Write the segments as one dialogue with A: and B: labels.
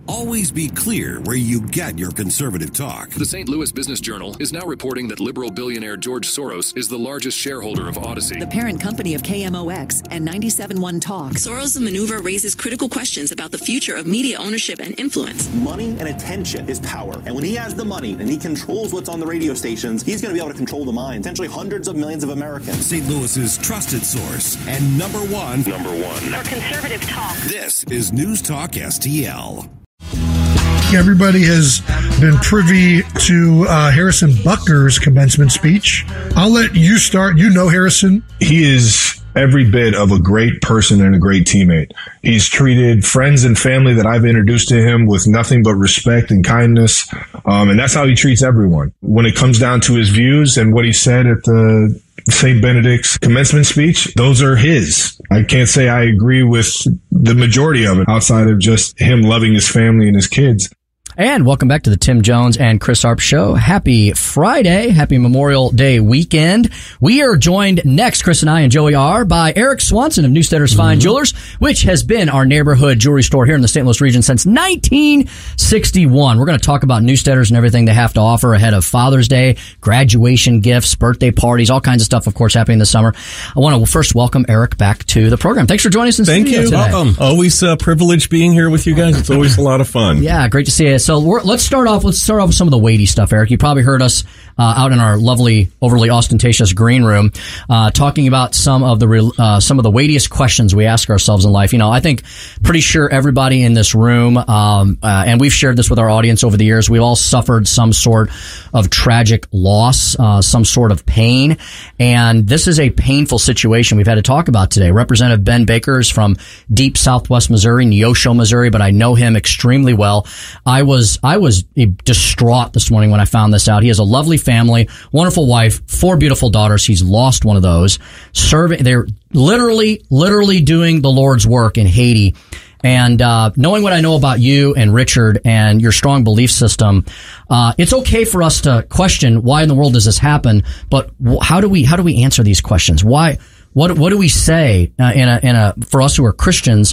A: Always be clear where you get your conservative talk.
B: The St. Louis Business Journal is now reporting that liberal billionaire George Soros is the largest shareholder of Odyssey,
C: the parent company of KMOX and 97.1 Talk.
D: Soros' maneuver raises critical questions about the future of media ownership and influence.
E: Money and attention is power. And when he has the money and he controls what's on the radio stations, he's going to be able to control the minds, potentially hundreds of millions of Americans.
A: St. Louis's trusted source and number one
F: for conservative talk.
A: This is News Talk STL.
G: Everybody has been privy to Harrison Bucker's commencement speech. I'll let you start. You know Harrison.
H: He is every bit of a great person and a great teammate. He's treated friends and family that I've introduced to him with nothing but respect and kindness. And that's how he treats everyone. When it comes down to his views and what he said at the St. Benedict's commencement speech, those are his. I can't say I agree with the majority of it outside of just him loving his family and his kids.
I: And welcome back to the Tim Jones and Chris Arp Show. Happy Friday. Happy Memorial Day weekend. We are joined next, Chris and I and Joey are, by Eric Swanson of Newsteaders Fine Jewelers, which has been our neighborhood jewelry store here in the St. Louis region since 1961. We're going to talk about Newsteaders and everything they have to offer ahead of Father's Day, graduation gifts, birthday parties, all kinds of stuff, of course, happening this summer. I want to first welcome Eric back to the program. Thanks for joining us in studio today.
J: Thank you. Welcome. Always a privilege being here with you guys. It's always a lot of fun.
I: Yeah, great to see you. So let's start off with some of the weighty stuff, Eric. You probably heard us out in our lovely, overly ostentatious green room talking about some of the weightiest questions we ask ourselves in life. You know, I think pretty sure everybody in this room, and we've shared this with our audience over the years, we've all suffered some sort of tragic loss, some sort of pain, and this is a painful situation we've had to talk about today. Representative Ben Baker is from deep Southwest Missouri, Neosho, Missouri, but I know him extremely well. I was distraught this morning when I found this out. He has a lovely family, wonderful wife, 4 beautiful daughters. He's lost one of those. They're literally doing the Lord's work in Haiti. And knowing what I know about you and Richard and your strong belief system, it's okay for us to question why in the world does this happen, but how do we answer these questions? Why? What do we say for us who are Christians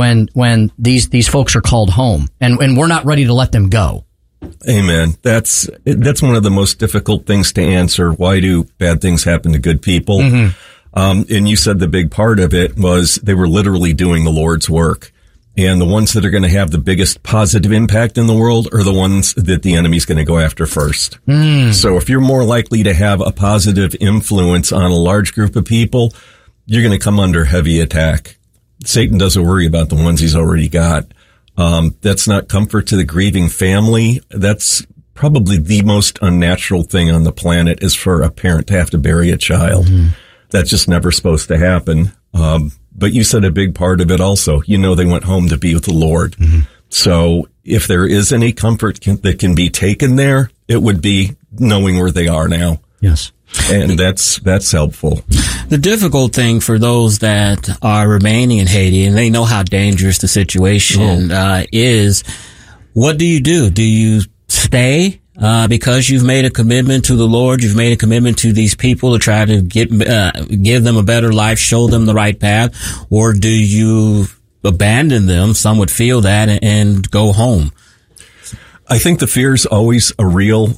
I: when these folks are called home and we're not ready to let them go?
J: Amen. That's one of the most difficult things to answer. Why do bad things happen to good people? Mm-hmm. And you said the big part of it was they were literally doing the Lord's work. And the ones that are going to have the biggest positive impact in the world are the ones that the enemy's going to go after first. So if you're more likely to have a positive influence on a large group of people, you're going to come under heavy attack. Satan doesn't worry about the ones he's already got. That's not comfort to the grieving family. That's probably the most unnatural thing on the planet is for a parent to have to bury a child. Mm-hmm. That's just never supposed to happen. But you said a big part of it also. You know, they went home to be with the Lord. Mm-hmm. So if there is any comfort that can be taken there, it would be knowing where they are now.
I: Yes.
J: And that's helpful.
K: The difficult thing for those that are remaining in Haiti, and they know how dangerous the situation is, what do you do? Do you stay because you've made a commitment to the Lord, you've made a commitment to these people to try to give them a better life, show them the right path, or do you abandon them? Some would feel that and go home.
J: I think the fear is always a real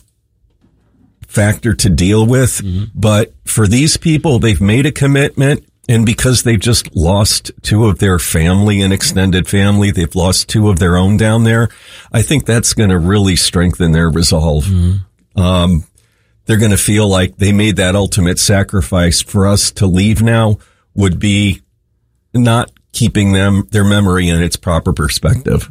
J: factor to deal with, but for these people, they've made a commitment, and because they've just lost 2 of their family and extended family, they've lost 2 of their own down there. I think that's going to really strengthen their resolve. They're going to feel like they made that ultimate sacrifice. For us to leave now would be not keeping their memory in its proper perspective.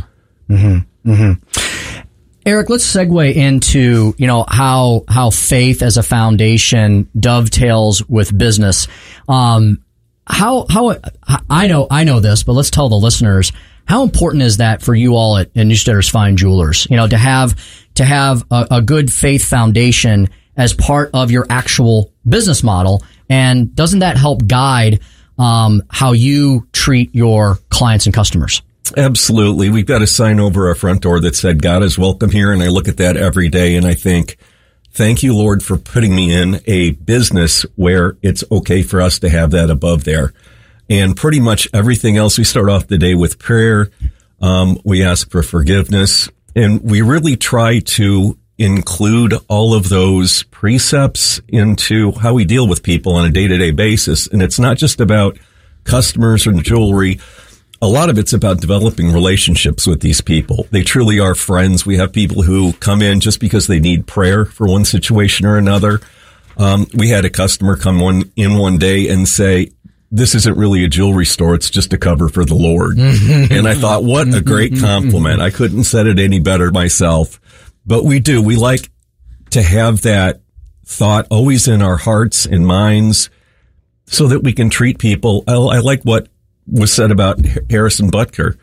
I: Eric, let's segue into, how faith as a foundation dovetails with business. I know this, but let's tell the listeners, how important is that for you all at Newsteaders Fine Jewelers? To have a good faith foundation as part of your actual business model. And doesn't that help guide, how you treat your clients and customers?
J: Absolutely. We've got a sign over our front door that said, God is welcome here. And I look at that every day and I think, thank you, Lord, for putting me in a business where it's okay for us to have that above there. And pretty much everything else, we start off the day with prayer. We ask for forgiveness, and we really try to include all of those precepts into how we deal with people on a day-to-day basis. And it's not just about customers or jewelry. A lot of it's about developing relationships with these people. They truly are friends. We have people who come in just because they need prayer for one situation or another. We had a customer come in one day and say, "This isn't really a jewelry store. It's just a cover for the Lord." And I thought, what a great compliment. I couldn't have said it any better myself. But we do. We like to have that thought always in our hearts and minds so that we can treat people. I like what was said about Harrison Butker.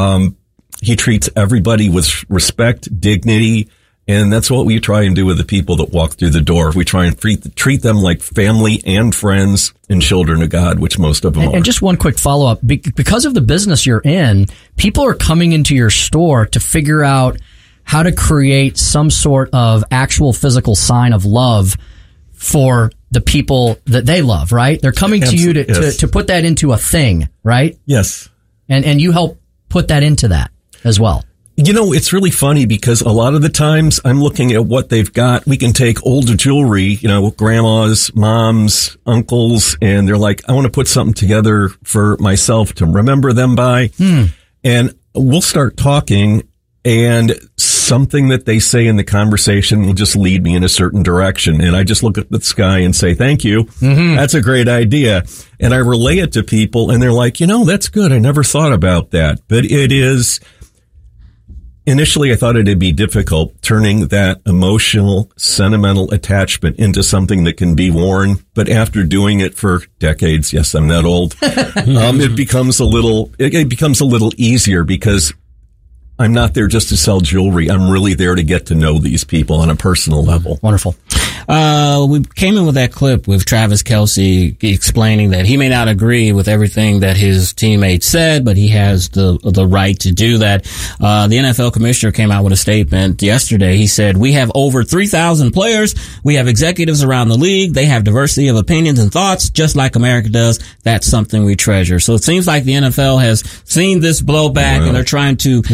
J: He treats everybody with respect, dignity, and that's what we try and do with the people that walk through the door. We try and treat them like family and friends and children of God, which most of them are.
I: And just one quick follow-up. Because of the business you're in, people are coming into your store to figure out how to create some sort of actual physical sign of love for the people that they love, right? They're coming to you to put that into a thing, right?
J: Yes.
I: And you help put that into that as well.
J: You know, it's really funny because a lot of the times I'm looking at what they've got. We can take older jewelry, grandmas, moms, uncles, and they're like, I want to put something together for myself to remember them by. And we'll start talking, and something that they say in the conversation will just lead me in a certain direction. And I just look at the sky and say, thank you. That's a great idea. And I relay it to people, and they're like, that's good. I never thought about that. But it is... Initially, I thought it'd be difficult turning that emotional, sentimental attachment into something that can be worn. But after doing it for decades, yes, I'm that old, it becomes a little easier because I'm not there just to sell jewelry. I'm really there to get to know these people on a personal level.
I: Wonderful.
K: We came in with that clip with Travis Kelce explaining that he may not agree with everything that his teammates said, but he has the right to do that. The NFL commissioner came out with a statement yesterday. He said, "We have over 3,000 players. We have executives around the league. They have diversity of opinions and thoughts, just like America does. That's something we treasure." So it seems like the NFL has seen this blowback and they're trying to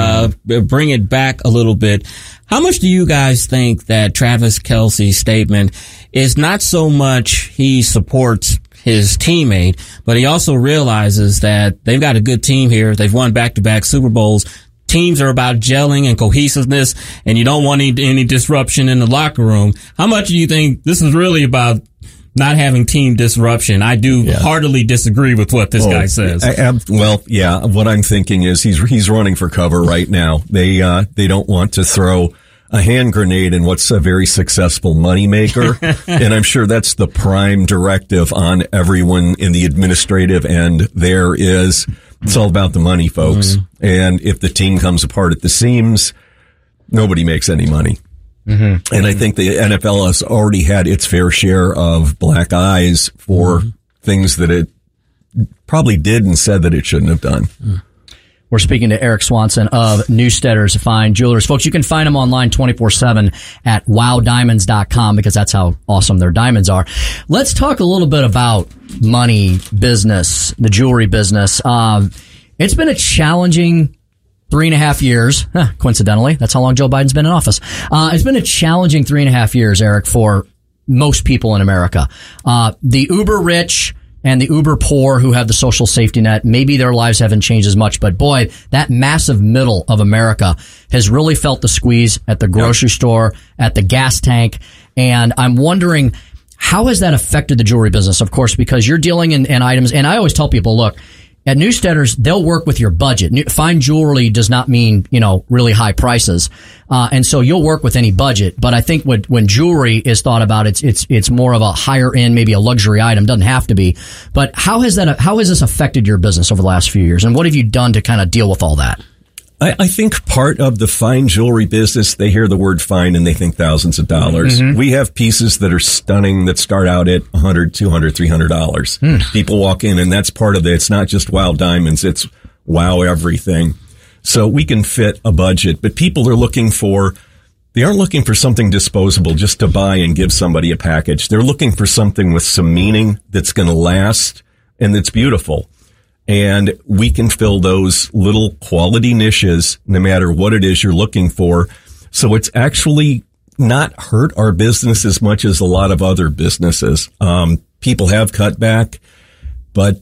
K: bring it back a little bit. How much do you guys think that Travis Kelce's statement is not so much he supports his teammate, but he also realizes that they've got a good team here. They've won back-to-back Super Bowls. Teams are about gelling and cohesiveness, and you don't want any disruption in the locker room. How much do you think this is really about not having team disruption? I do heartily disagree with what this guy says.
J: What I'm thinking is he's running for cover right now. They don't want to throw a hand grenade in what's a very successful moneymaker. And I'm sure that's the prime directive on everyone in the administrative end. It's all about the money, folks. And if the team comes apart at the seams, nobody makes any money. And I think the NFL has already had its fair share of black eyes for things that it probably did and said that it shouldn't have done.
I: We're speaking to Eric Swanson of Newsteaders Fine Jewelers. Folks, you can find them online 24/7 at wowdiamonds.com because that's how awesome their diamonds are. Let's talk a little bit about money, business, the jewelry business. It's been a challenging 3.5 years. Coincidentally, that's how long Joe Biden's been in office. It's been a challenging 3.5 years, Eric, for most people in America. The uber rich and the uber poor who have the social safety net, maybe their lives haven't changed as much, but boy, that massive middle of America has really felt the squeeze at the grocery store, at the gas tank. And I'm wondering, how has that affected the jewelry business? Of course, because you're dealing in items, and I always tell people, look, at Newsteaders, they'll work with your budget. Fine jewelry does not mean, really high prices. And so you'll work with any budget. But I think when jewelry is thought about, it's more of a higher end, maybe a luxury item. Doesn't have to be. But how has this affected your business over the last few years? And what have you done to kind of deal with all that?
J: I think part of the fine jewelry business, they hear the word fine and they think thousands of dollars. We have pieces that are stunning that start out at $100, $200, $300. People walk in and that's part of it. It's not just wow diamonds. It's wow everything. So we can fit a budget, but people are they aren't looking for something disposable just to buy and give somebody a package. They're looking for something with some meaning that's going to last and that's beautiful. And we can fill those little quality niches no matter what it is you're looking for. So it's actually not hurt our business as much as a lot of other businesses. People have cut back, but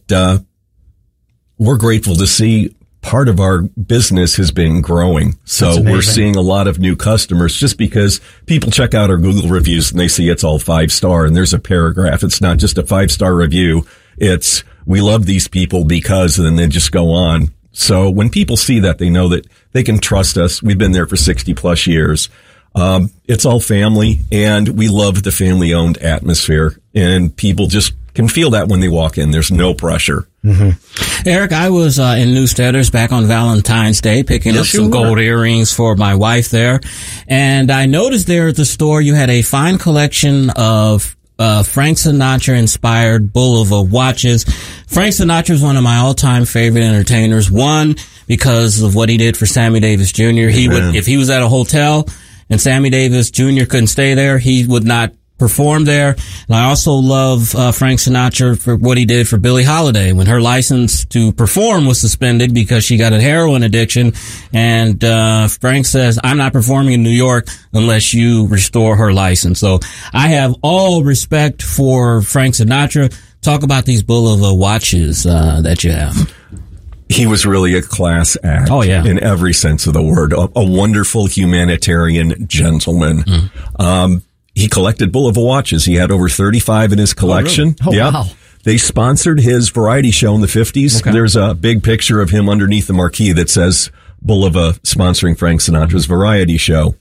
J: we're grateful to see part of our business has been growing. So we're seeing a lot of new customers just because people check out our Google reviews and they see it's all 5-star and there's a paragraph. It's not just a 5-star review. It's, we love these people because, and then they just go on. So when people see that, they know that they can trust us. We've been there for 60 plus years. It's all family, and we love the family owned atmosphere, and people just can feel that when they walk in. There's no pressure.
K: Mm-hmm. Eric, I was in Newsteaders back on Valentine's Day picking up some gold earrings for my wife there, and I noticed there at the store you had a fine collection of Frank Sinatra inspired Bulova watches. Frank Sinatra is one of my all-time favorite entertainers. One, because of what he did for Sammy Davis Jr. He would, if he was at a hotel and Sammy Davis Jr. couldn't stay there, he would not perform there. And I also love Frank Sinatra for what he did for Billie Holiday when her license to perform was suspended because she got a heroin addiction. And Frank says, I'm not performing in New York unless you restore her license. So I have all respect for Frank Sinatra. Talk about these Bulova watches that you have.
J: He was really a class act.
K: Oh, yeah.
J: In every sense of the word. A wonderful humanitarian gentleman. He collected Bulova watches. He had over 35 in his collection.
I: Oh, really? Oh, wow.
J: They sponsored his variety show in the 50s. Okay. There's a big picture of him underneath the marquee that says Bulova sponsoring Frank Sinatra's variety show.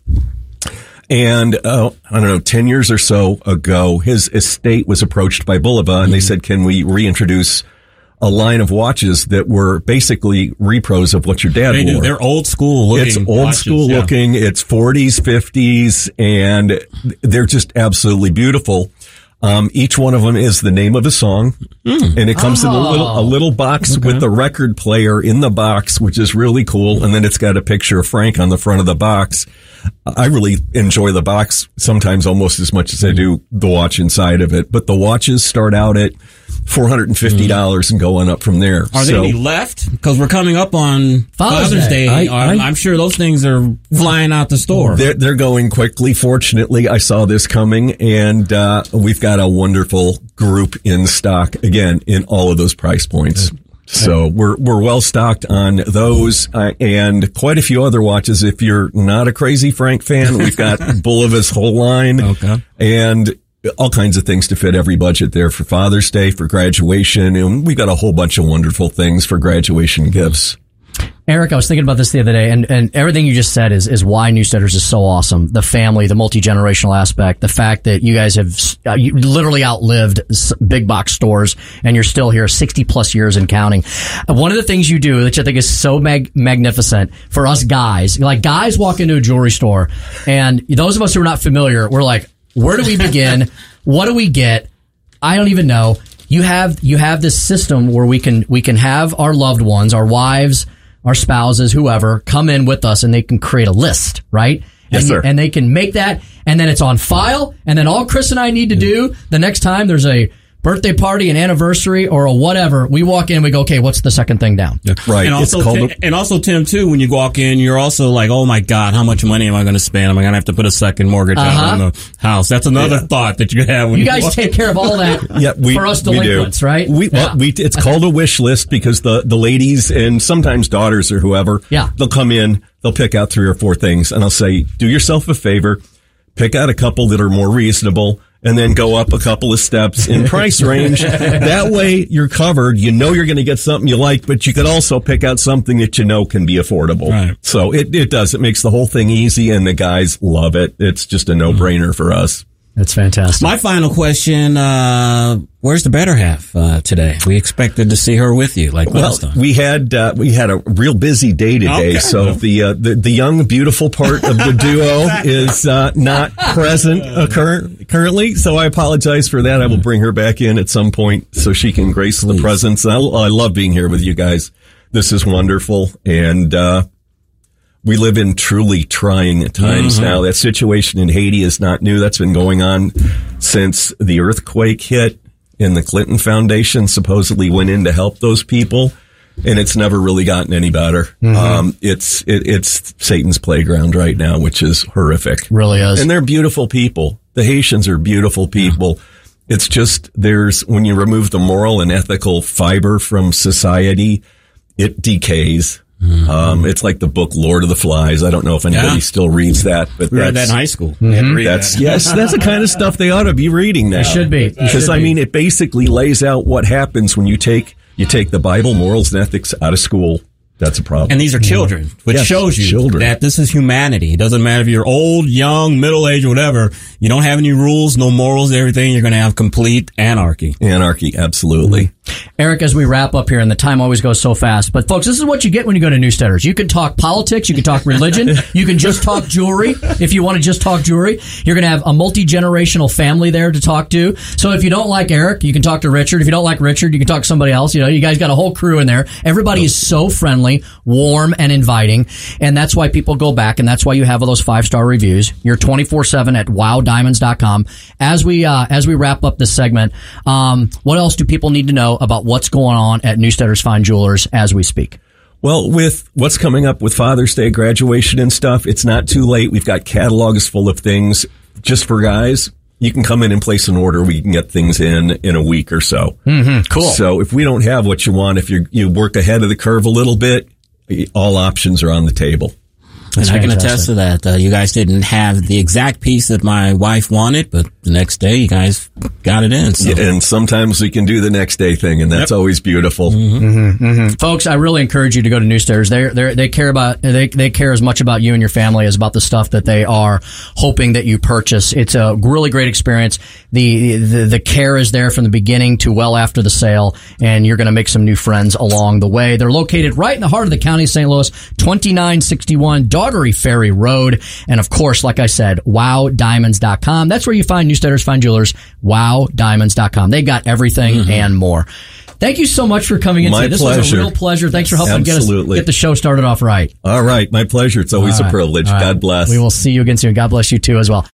J: And, I don't know, 10 years or so ago, his estate was approached by Bulova and they said, can we reintroduce a line of watches that were basically repros of what your dad wore.
K: They're old school looking.
J: It's old school looking. It's 40s, 50s, and they're just absolutely beautiful. Each one of them is the name of a song, and it comes in a little box with the record player in the box, which is really cool. And then it's got a picture of Frank on the front of the box. I really enjoy the box sometimes almost as much as I do the watch inside of it. But the watches start out at $450 and go on up from there.
K: Are there any left? Because we're coming up on Father's Day. I'm sure those things are flying out the store.
J: They're going quickly. Fortunately, I saw this coming, and we've got a wonderful group in stock, again, in all of those price points. So we're well stocked on those and quite a few other watches. If you're not a crazy Frank fan, we've got Bulova's whole line and all kinds of things to fit every budget there for Father's Day, for graduation, and we've got a whole bunch of wonderful things for graduation gifts.
I: Eric, I was thinking about this the other day, and everything you just said is why Newsteaders is so awesome. The family, the multi-generational aspect, the fact that you guys have you literally outlived big box stores, and you're still here 60 plus years and counting. One of the things you do, which I think is so magnificent for us guys, like guys walk into a jewelry store, and those of us who are not familiar, we're like, where do we begin? What do we get? I don't even know. You have this system where we can have our loved ones, our wives, our spouses, whoever, come in with us and they can create a list, right?
J: Yes, sir.
I: And they can make that, and then it's on file, and then all Chris and I need to do the next time there's a birthday party, an anniversary, or a whatever, we walk in and we go, okay, what's the second thing down?
J: Yeah. Right.
K: And also, Tim, too, when you walk in, you're also like, oh my God, how much money am I going to spend? Am I going to have to put a second mortgage on the house? That's another thought that you have when
I: you guys take care of all that for us delinquents, right?
J: It's called a wish list because the ladies and sometimes daughters or whoever, they'll come in, they'll pick out 3 or 4 things, and I'll say, do yourself a favor, pick out a couple that are more reasonable, and then go up a couple of steps in price range. That way you're covered. You know you're going to get something you like, but you could also pick out something that you know can be affordable. Right. So it does. It makes the whole thing easy, and the guys love it. It's just a no-brainer for us.
I: That's fantastic.
K: My final question, where's the better half today? We expected to see her with you like last time.
J: We had a real busy day today. Okay. So the young, beautiful part of the duo is not present currently. So I apologize for that. I will bring her back in at some point so she can grace the presence. I love being here with you guys. This is wonderful. And we live in truly trying times now. That situation in Haiti is not new. That's been going on since the earthquake hit, and the Clinton Foundation supposedly went in to help those people. And it's never really gotten any better. It's Satan's playground right now, which is horrific.
I: Really is.
J: And they're beautiful people. The Haitians are beautiful people. Yeah. It's just when you remove the moral and ethical fiber from society, it decays. It's like the book Lord of the Flies. I don't know if anybody still reads that, but
K: we read that in high school.
J: That's the kind of stuff they ought to be reading now.
I: It should be.
J: Because it basically lays out what happens when you take the Bible, morals, and ethics out of school. That's a problem.
K: And these are children, which shows you that this is humanity. It doesn't matter if you're old, young, middle-aged, whatever. You don't have any rules, no morals, everything. You're going to have complete anarchy.
J: Anarchy, absolutely.
I: Eric, as we wrap up here, and the time always goes so fast, but folks, this is what you get when you go to Newsteaders. You can talk politics, you can talk religion, you can just talk jewelry. If you want to just talk jewelry, you're going to have a multi-generational family there to talk to. So if you don't like Eric, you can talk to Richard. If you don't like Richard, you can talk to somebody else. You guys got a whole crew in there. Everybody is so friendly, warm, and inviting, and that's why people go back, and that's why you have all those 5-star reviews. You're 24/7 at wowdiamonds.com. As we wrap up this segment, what else do people need to know about what's going on at Newsteaders Fine Jewelers as we speak?
J: Well, with what's coming up with Father's Day, graduation and stuff, it's not too late. We've got catalogs full of things just for guys. You can come in and place an order. We can get things in a week or so.
I: Cool.
J: So if we don't have what you want, if you work ahead of the curve a little bit, all options are on the table.
K: And I can attest to that. You guys didn't have the exact piece that my wife wanted, but the next day you guys got it in. So.
J: Yeah, and sometimes we can do the next day thing, and that's always beautiful.
I: Folks, I really encourage you to go to Newsteaders. They care as much about you and your family as about the stuff that they are hoping that you purchase. It's a really great experience. The care is there from the beginning to well after the sale, and you're going to make some new friends along the way. They're located right in the heart of the county of St. Louis, 2961 Daughtery Ferry Road. And of course, like I said, wowdiamonds.com. That's where you find Newsteaders Fine Jewelers, wowdiamonds.com. They got everything and more. Thank you so much for coming in today. This was a real pleasure. Thanks for helping get the show started off right.
J: All right. My pleasure. It's always a privilege. God bless.
I: We will see you again soon. God bless you too as well.